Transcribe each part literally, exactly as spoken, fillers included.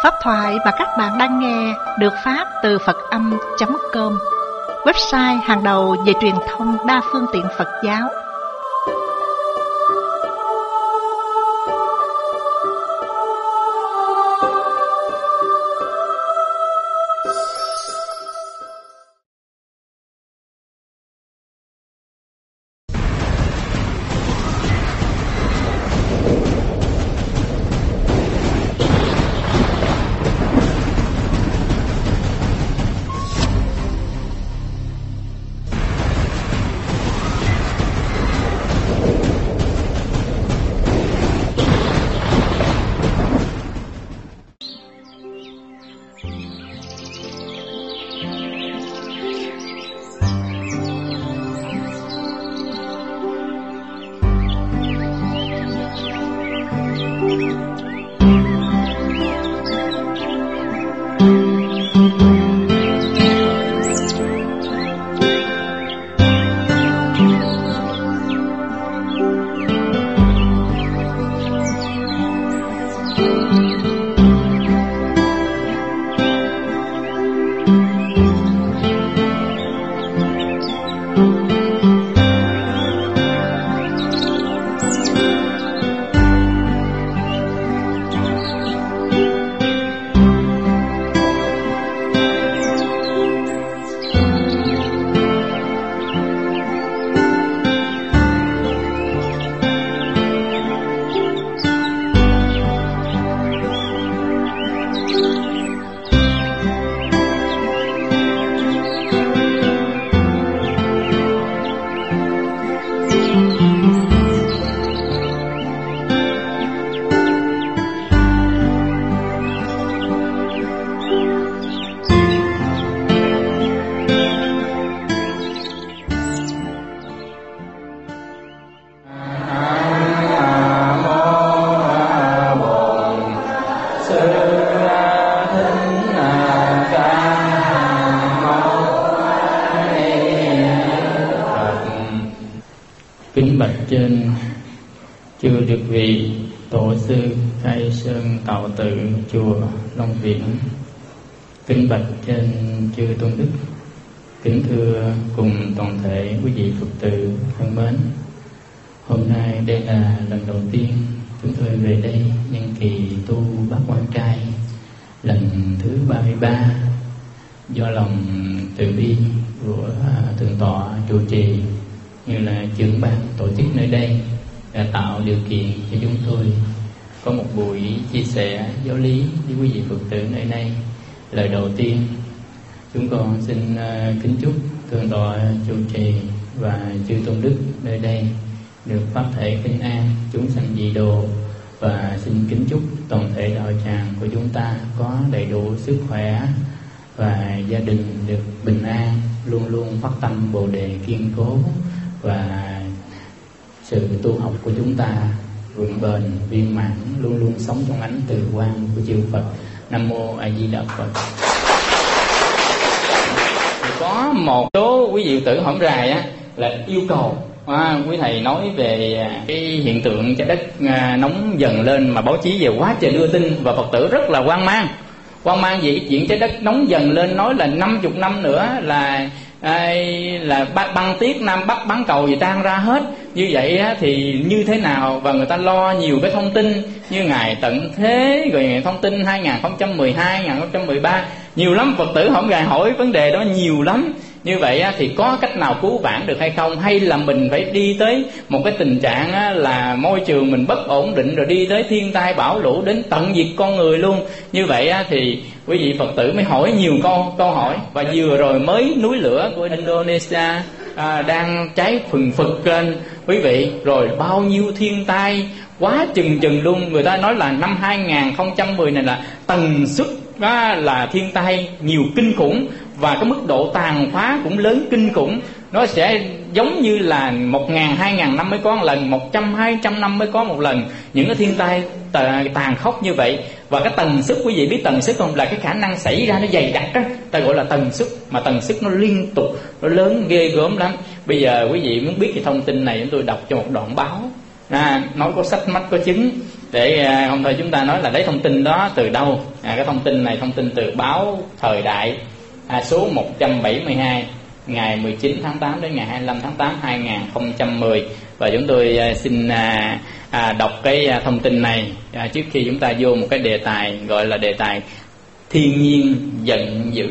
Pháp thoại mà các bạn đang nghe được phát từ Phật Âm chấm com, website hàng đầu về truyền thông đa phương tiện Phật giáo. Kính bạch trên chư Đức Vị Tổ sư Khai Sơn Tạo Tự chùa Long Viễn. Kính bạch trên chư tôn đức. Kính thưa cùng toàn thể quý vị Phật tử thân mến. Hôm nay đây là lần đầu tiên chúng tôi về đây nhân kỳ tu Bát Quan Trai lần thứ ba mươi ba, do lòng từ bi của thượng tọa trụ trì như là trưởng ban tổ chức nơi đây đã tạo điều kiện cho chúng tôi có một buổi chia sẻ giáo lý với quý vị Phật tử nơi đây. Lời đầu tiên, chúng con xin uh, kính chúc thượng tọa trụ trì và chư tôn đức nơi đây được pháp thể bình an, chúng sanh dị độ, và xin kính chúc toàn thể đạo tràng của chúng ta có đầy đủ sức khỏe và gia đình được bình an, luôn luôn phát tâm Bồ đề kiên cố, và sự tu học của chúng ta vững bền viên mãn, luôn luôn sống trong ánh từ quang của chư Phật. Nam mô A Di Đà Phật. Thì có một số quý vị tử hổm rày á là yêu cầu à, quý thầy nói về cái hiện tượng trái đất à, nóng dần lên, mà báo chí về quá trời đưa tin và Phật tử rất là hoang mang. Hoang mang gì cái chuyện trái đất nóng dần lên, nói là năm chục năm nữa là à, là băng tuyết Nam Bắc bán cầu gì tan ra hết. Như vậy á, thì như thế nào? Và người ta lo nhiều cái thông tin như ngày tận thế, rồi thông tin hai không một hai, hai không một ba, nhiều lắm. Phật tử không gài hỏi vấn đề đó nhiều lắm. Như vậy á, thì có cách nào cứu vãn được hay không? Hay là mình phải đi tới một cái tình trạng á, là môi trường mình bất ổn định, rồi đi tới thiên tai bão lũ đến tận diệt con người luôn? Như vậy á, thì quý vị Phật tử mới hỏi nhiều câu câu hỏi. Và vừa rồi mới núi lửa của Indonesia à, đang cháy phừng phực lên quý vị, rồi bao nhiêu thiên tai quá chừng chừng luôn. Người ta nói là năm hai không một không này là tần suất đó là thiên tai nhiều kinh khủng, và cái mức độ tàn phá cũng lớn kinh khủng. Nó sẽ giống như là một ngàn, hai ngàn năm mới có một lần, một trăm, hai trăm năm mới có một lần. Những cái thiên tai tàn khốc như vậy. Và cái tần suất, quý vị biết tần suất không? Là cái khả năng xảy ra nó dày đặc á, ta gọi là tần suất. Mà tần suất nó liên tục, nó lớn ghê gớm lắm. Bây giờ quý vị muốn biết cái thông tin này, chúng tôi đọc cho một đoạn báo À, nói có sách mách có chứng, để à, không thôi chúng ta nói là lấy thông tin đó từ đâu. À, cái thông tin này thông tin từ báo Thời Đại, à, số một trăm bảy mươi hai ngày mười chín tháng tám đến ngày hai mươi lăm tháng tám hai nghìn không trăm mười. Và chúng tôi à, xin à, à, đọc cái à, thông tin này à, trước khi chúng ta vô một cái đề tài gọi là đề tài thiên nhiên giận dữ.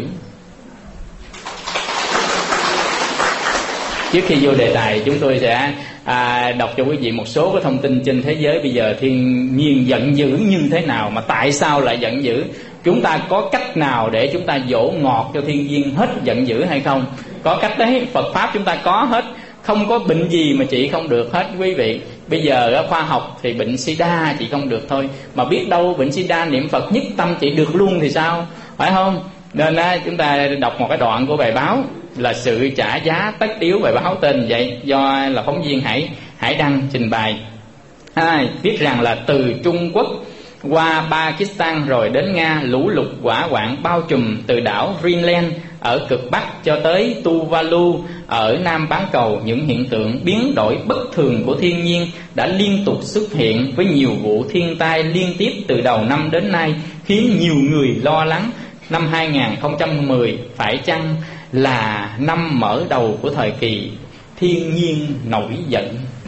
Trước khi vô đề tài, chúng tôi sẽ à, đọc cho quý vị một số cái thông tin trên thế giới bây giờ thiên nhiên giận dữ như thế nào, mà tại sao lại giận dữ. Chúng ta có cách nào để chúng ta dỗ ngọt cho thiên nhiên hết giận dữ hay không? Có cách đấy, Phật Pháp chúng ta có hết. Không có bệnh gì mà trị không được hết quý vị. Bây giờ khoa học thì bệnh sida trị không được thôi, mà biết đâu bệnh sida niệm Phật nhất tâm trị được luôn thì sao, phải không? Nên á, chúng ta đọc một cái đoạn của bài báo là sự trả giá tất yếu. Bài báo tên vậy, do là phóng viên Hải Hải Đăng trình bày. À, viết rằng là từ Trung Quốc qua Pakistan rồi đến Nga, lũ lụt hỏa hoạn bao trùm từ đảo Greenland ở cực Bắc cho tới Tuvalu ở Nam bán cầu. Những hiện tượng biến đổi bất thường của thiên nhiên đã liên tục xuất hiện với nhiều vụ thiên tai liên tiếp từ đầu năm đến nay, khiến nhiều người lo lắng năm hai nghìn không trăm mười phải chăng là năm mở đầu của thời kỳ thiên nhiên nổi giận.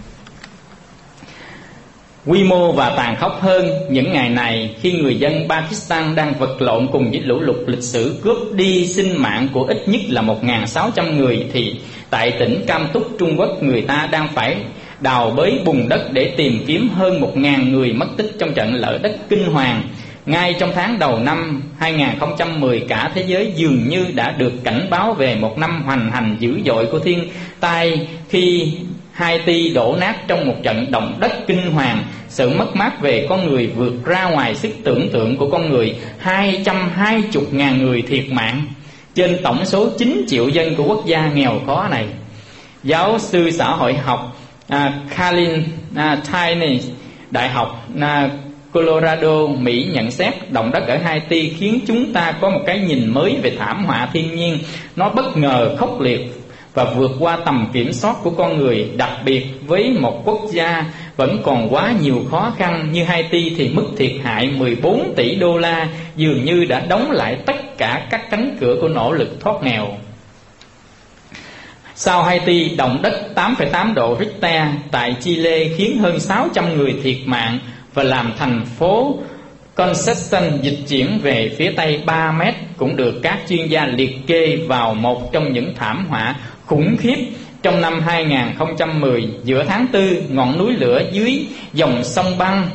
Quy mô và tàn khốc hơn những ngày này, khi người dân Pakistan đang vật lộn cùng với lũ lụt lịch sử cướp đi sinh mạng của ít nhất là một nghìn sáu trăm người, thì tại tỉnh Cam Túc, Trung Quốc, người ta đang phải đào bới bùn đất để tìm kiếm hơn một nghìn người mất tích trong trận lở đất kinh hoàng. Ngay trong tháng đầu năm hai nghìn không trăm mười, cả thế giới dường như đã được cảnh báo về một năm hoành hành dữ dội của thiên tai, khi Haiti đổ nát trong một trận động đất kinh hoàng. Sự mất mát về con người vượt ra ngoài sức tưởng tượng của con người. Hai trăm hai mươi ngàn người thiệt mạng trên tổng số chín triệu dân của quốc gia nghèo khó này. Giáo sư xã hội học uh, Khalil uh, Tiny, Đại học uh, Colorado, Mỹ nhận xét động đất ở Haiti khiến chúng ta có một cái nhìn mới về thảm họa thiên nhiên. Nó bất ngờ, khốc liệt và vượt qua tầm kiểm soát của con người. Đặc biệt với một quốc gia vẫn còn quá nhiều khó khăn như Haiti thì mức thiệt hại mười bốn tỷ đô la dường như đã đóng lại tất cả các cánh cửa của nỗ lực thoát nghèo. Sau Haiti, động đất tám phẩy tám độ Richter tại Chile khiến hơn sáu trăm người thiệt mạng và làm thành phố Concepción dịch chuyển về phía tây ba mét, cũng được các chuyên gia liệt kê vào một trong những thảm họa khủng khiếp trong năm hai nghìn không trăm mười. Giữa tháng tư, ngọn núi lửa dưới dòng sông băng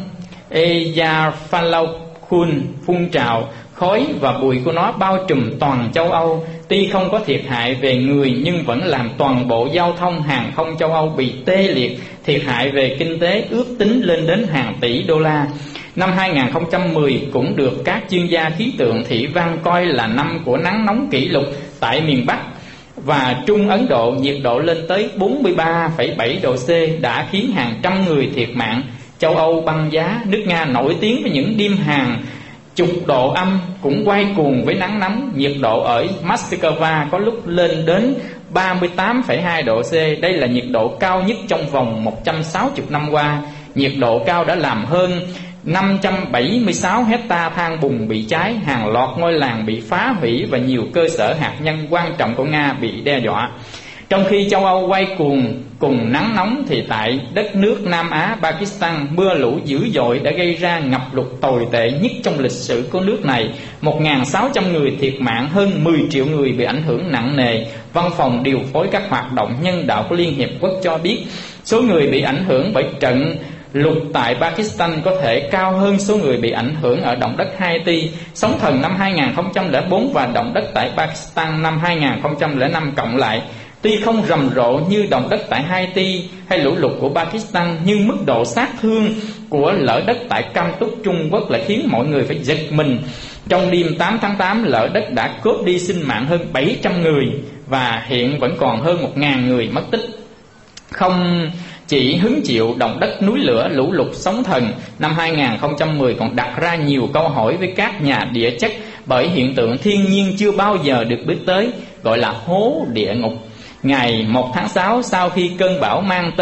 Eyjafjallajökull phun trào, khói và bụi của nó bao trùm toàn châu Âu. Tuy không có thiệt hại về người nhưng vẫn làm toàn bộ giao thông hàng không châu Âu bị tê liệt, thiệt hại về kinh tế ước tính lên đến hàng tỷ đô la. Năm hai nghìn không trăm mười cũng được các chuyên gia khí tượng thủy văn coi là năm của nắng nóng kỷ lục tại miền Bắc và Trung Ấn Độ. Nhiệt độ lên tới bốn mươi ba phẩy bảy độ C đã khiến hàng trăm người thiệt mạng. Châu Âu băng giá, nước Nga nổi tiếng với những đêm hàng chục độ âm cũng quay cuồng với nắng nóng. Nhiệt độ ở Moscow có lúc lên đến ba mươi tám phẩy hai độ C. Đây là nhiệt độ cao nhất trong vòng một trăm sáu mươi năm qua. Nhiệt độ cao đã làm hơn năm trăm bảy mươi sáu hecta than bùn bị cháy, hàng loạt ngôi làng bị phá hủy và nhiều cơ sở hạt nhân quan trọng của Nga bị đe dọa. Trong khi châu Âu quay cuồng cùng nắng nóng thì tại đất nước Nam Á, Pakistan, mưa lũ dữ dội đã gây ra ngập lụt tồi tệ nhất trong lịch sử của nước này. một nghìn sáu trăm người thiệt mạng, hơn mười triệu người bị ảnh hưởng nặng nề. Văn phòng điều phối các hoạt động nhân đạo của Liên Hiệp Quốc cho biết số người bị ảnh hưởng bởi trận lụt tại Pakistan có thể cao hơn số người bị ảnh hưởng ở động đất Haiti. Sóng thần năm hai nghìn không trăm lẻ bốn và động đất tại Pakistan năm hai nghìn không trăm lẻ năm cộng lại tuy không rầm rộ như động đất tại Haiti hay lũ lụt của Pakistan, nhưng mức độ sát thương của lở đất tại Cam Túc, Trung Quốc lại khiến mọi người phải giật mình. Trong đêm tám tháng tám, lở đất đã cướp đi sinh mạng hơn bảy trăm người và hiện vẫn còn hơn một nghìn người mất tích. Không chỉ hứng chịu động đất, núi lửa, lũ lụt, sóng thần, năm hai nghìn không trăm mười còn đặt ra nhiều câu hỏi với các nhà địa chất bởi hiện tượng thiên nhiên chưa bao giờ được biết tới, gọi là hố địa ngục. Ngày một tháng sáu, sau khi cơn bão mang tên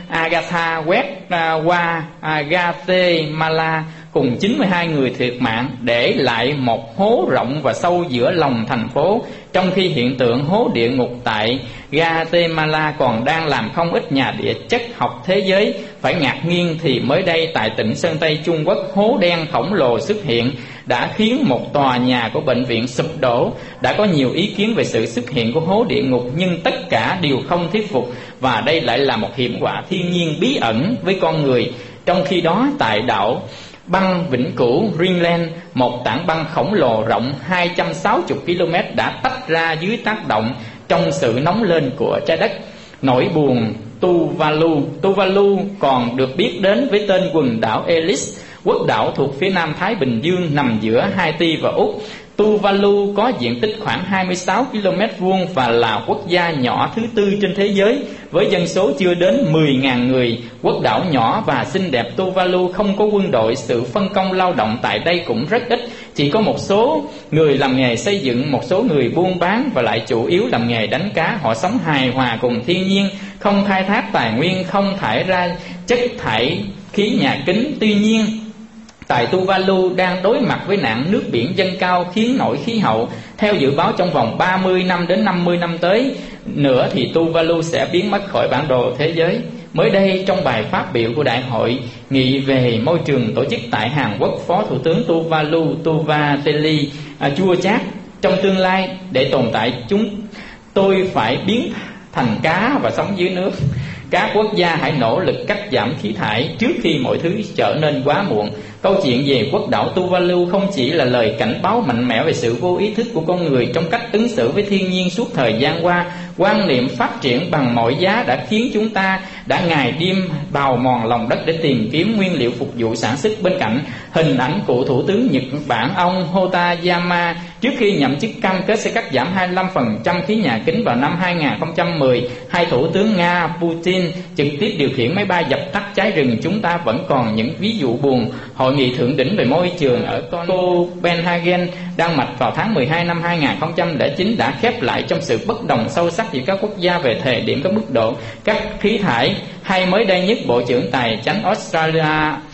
Agatha quét à, qua à, Guatemala cùng chín mươi hai người thiệt mạng, để lại một hố rộng và sâu giữa lòng thành phố, trong khi hiện tượng hố địa ngục tại Guatemala còn đang làm không ít nhà địa chất học thế giới phải ngạc nhiên, thì mới đây tại tỉnh Sơn Tây Trung Quốc, hố đen khổng lồ xuất hiện đã khiến một tòa nhà của bệnh viện sụp đổ. Đã có nhiều ý kiến về sự xuất hiện của hố địa ngục, nhưng tất cả đều không thuyết phục, và đây lại là một hiểm họa thiên nhiên bí ẩn với con người. Trong khi đó, tại đảo băng vĩnh cửu Greenland, một tảng băng khổng lồ rộng hai trăm sáu mươi ki lô mét đã tách ra dưới tác động trong sự nóng lên của trái đất. Nỗi buồn Tuvalu Tuvalu còn được biết đến với tên quần đảo Ellis, quốc đảo thuộc phía nam Thái Bình Dương nằm giữa Haiti và Úc. Tuvalu có diện tích khoảng hai mươi sáu ki lô mét vuông và là quốc gia nhỏ thứ tư trên thế giới với dân số chưa đến mười nghìn người. Quốc đảo nhỏ và xinh đẹp Tuvalu không có quân đội, sự phân công lao động tại đây cũng rất ít, chỉ có một số người làm nghề xây dựng, một số người buôn bán và lại chủ yếu làm nghề đánh cá. Họ sống hài hòa cùng thiên nhiên, không khai thác tài nguyên, không thải ra chất thải khí nhà kính. Tuy nhiên, tại Tuvalu đang đối mặt với nạn nước biển dâng cao khiến nổi khí hậu. Theo dự báo trong vòng ba mươi năm đến năm mươi năm tới nữa thì Tuvalu sẽ biến mất khỏi bản đồ thế giới. Mới đây, trong bài phát biểu của Đại hội nghị về môi trường tổ chức tại Hàn Quốc, Phó Thủ tướng Tuvalu Tuvateli à, chua chát: trong tương lai, để tồn tại chúng tôi phải biến thành cá và sống dưới nước. Các quốc gia hãy nỗ lực cắt giảm khí thải trước khi mọi thứ trở nên quá muộn. Câu chuyện về quốc đảo Tuvalu không chỉ là lời cảnh báo mạnh mẽ về sự vô ý thức của con người trong cách ứng xử với thiên nhiên suốt thời gian qua. Quan niệm phát triển bằng mọi giá đã khiến chúng ta đã ngày đêm bào mòn lòng đất để tìm kiếm nguyên liệu phục vụ sản xuất. Bên cạnh hình ảnh cựu thủ tướng Nhật Bản ông Hotoyama trước khi nhậm chức cam kết sẽ cắt giảm hai mươi lăm phần trăm khí nhà kính vào năm hai nghìn không trăm mười, hai thủ tướng Nga Putin trực tiếp điều khiển máy bay dập tắt cháy rừng, chúng ta vẫn còn những ví dụ buồn. Hội nghị thượng đỉnh về môi trường ở Copenhagen, Đan Mạch vào tháng mười hai năm hai nghìn không trăm lẻ chín đã khép lại trong sự bất đồng sâu sắc giữa các quốc gia về thời điểm, các mức độ, các khí thải. Hay mới đây nhất, Bộ trưởng Tài chánh Australia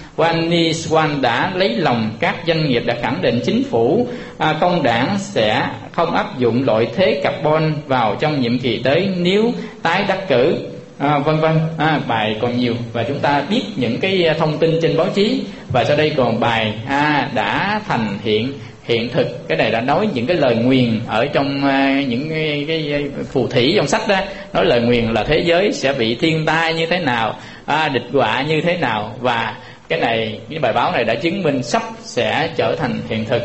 Wani Swan đã lấy lòng các doanh nghiệp, đã khẳng định chính phủ à, công đảng sẽ không áp dụng loại thuế carbon vào trong nhiệm kỳ tới nếu tái đắc cử. À, vân vân à, bài còn nhiều và chúng ta biết những cái thông tin trên báo chí, và sau đây còn bài à, đã thành hiện hiện thực. Cái này đã nói những cái lời nguyền ở trong uh, những cái, cái phù thủy trong sách đó, nói lời nguyền là thế giới sẽ bị thiên tai như thế nào, à, địch họa như thế nào, và cái này, cái bài báo này đã chứng minh sắp sẽ trở thành hiện thực.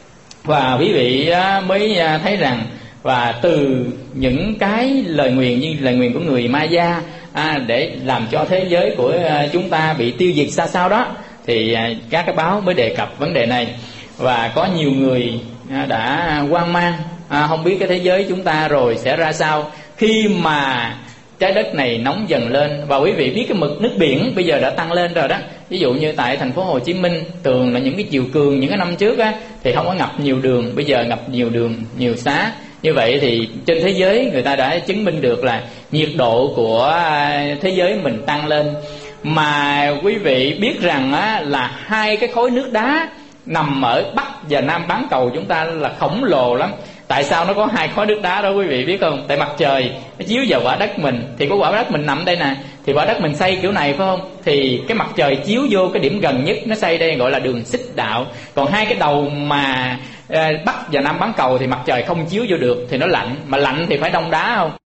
Và quý vị uh, mới uh, thấy rằng, và từ những cái lời nguyền như lời nguyền của người Maya à, để làm cho thế giới của uh, chúng ta bị tiêu diệt xa sao đó, thì uh, các cái báo mới đề cập vấn đề này. Và có nhiều người uh, đã hoang mang, à, không biết cái thế giới chúng ta rồi sẽ ra sao khi mà trái đất này nóng dần lên. Và quý vị biết cái mực nước biển bây giờ đã tăng lên rồi đó. Ví dụ như tại thành phố Hồ Chí Minh, thường là những cái chiều cường những cái năm trước á, thì không có ngập nhiều đường, bây giờ ngập nhiều đường, nhiều xá. Như vậy thì trên thế giới người ta đã chứng minh được là nhiệt độ của thế giới mình tăng lên. Mà quý vị biết rằng á, là hai cái khối nước đá nằm ở Bắc và Nam bán cầu chúng ta là khổng lồ lắm. Tại sao nó có hai khối nước đá đó quý vị biết không? Tại mặt trời nó chiếu vào quả đất mình, thì có quả đất mình nằm đây nè, thì quả đất mình xây kiểu này phải không? Thì cái mặt trời chiếu vô cái điểm gần nhất nó xây đây gọi là đường xích đạo. Còn hai cái đầu mà Bắc và Nam bán cầu thì mặt trời không chiếu vô được, thì nó lạnh, mà lạnh thì phải đông đá không?